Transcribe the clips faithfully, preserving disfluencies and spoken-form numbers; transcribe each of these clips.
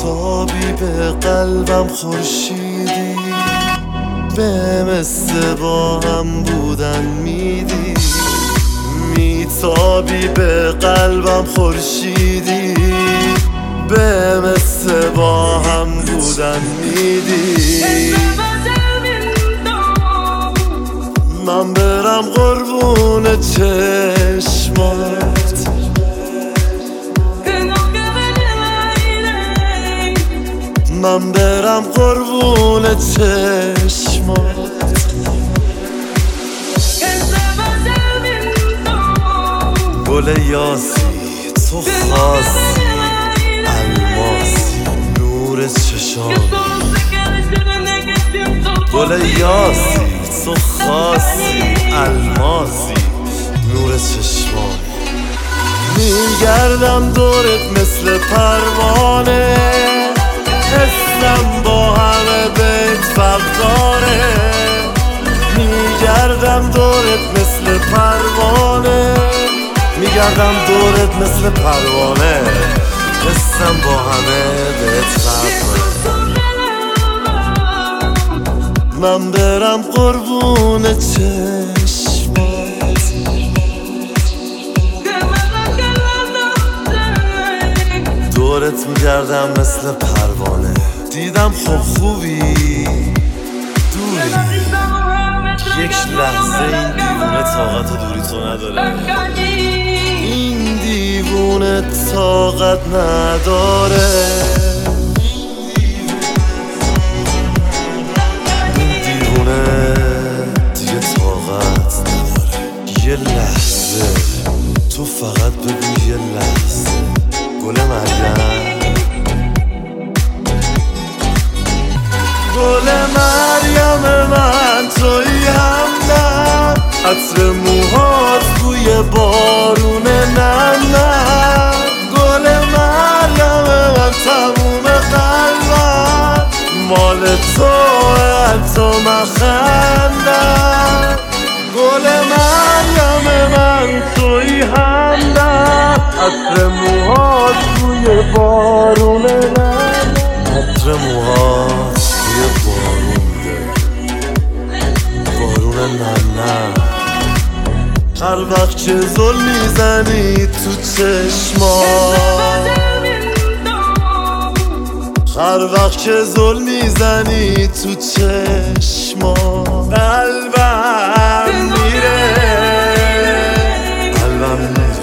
میتابی به قلبم خورشیدی، به مثل با هم بودن میدی. میتابی به قلبم خورشیدی، به مثل با هم بودن میدی. من برم قربون چشمات، من برم قربون چشمات. گل یاسی تو خاصی، الماسی نور چشام. گل یاسی تو خاصی، الماسی نور چشمان. میگردم دورت مثل پروانه، حسم با همه بیت فقداره. میگردم دورت مثل پروانه، میگردم دورت مثل پروانه، حسم با همه بیت فقداره. من برم قربون چشمات، دورت میگردم مثل پروانه. دیدم خوب خوبی دوری، یک لحظه این دیوونه طاقت دوری تو نداره. این دیوونه طاقت نداره، یه لحظه تو فقط بگو یه لحظه. گل مریم، گل مریم من توی همدم، عطر موهات بوی بارون نم. گل مریم من تموم قلبم، مال تو حتی من خندم. گل مریم من توی همدم، عطر موهات بوی بارون نم. عطر موهات بوی بارونه، بارون نم نم. هر وقت که زل میزنی تو چشمات، هر وقت که زل میزنی تو چشمات، قلبم میره، قلبم میره.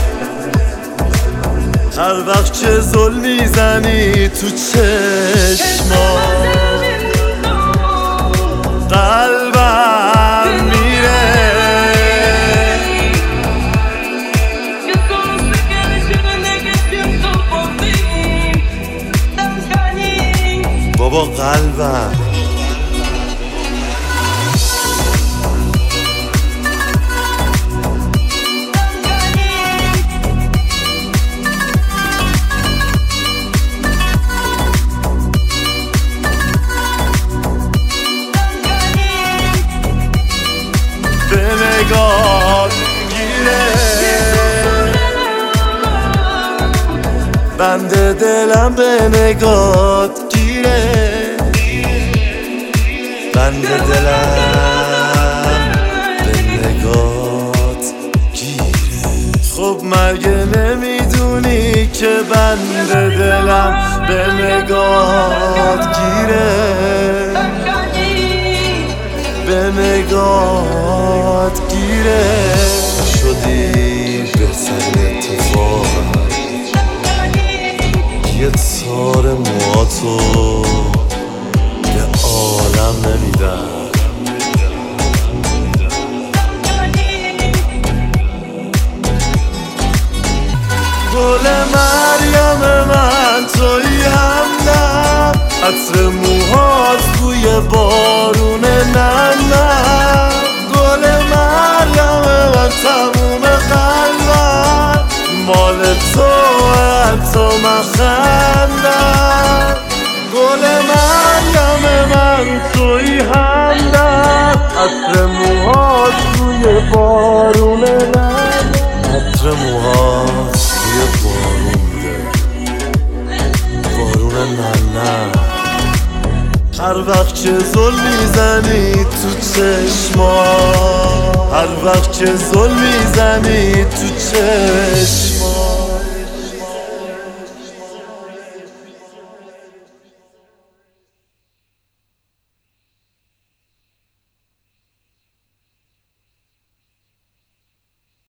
هر وقت که زل میزنی تو چشمات، قلبم میره. بابا قلبم به نگات گیره، بند دلم به نگات گیره، بند دلم به نگات گیره. خب مگه نمیدونی که بند دلم به نگات گیره، به نگات گیره. شدی بهترین اتفاقم، یه تار موهاتو به عالم نمیدم. گل مریم من توی همدم، عطر موهات بوی بارون نم. گل مریم من تموم قلبم، مال تو حتی من خندم. گل مریم من توی همدم، عطر موهات بوی بارون نم. عطر موهات بوی بارون ده، بارون نم. نه هر وقت که ظلم میزنی تو چشما، هر وقت که ظلم میزنی تو چشما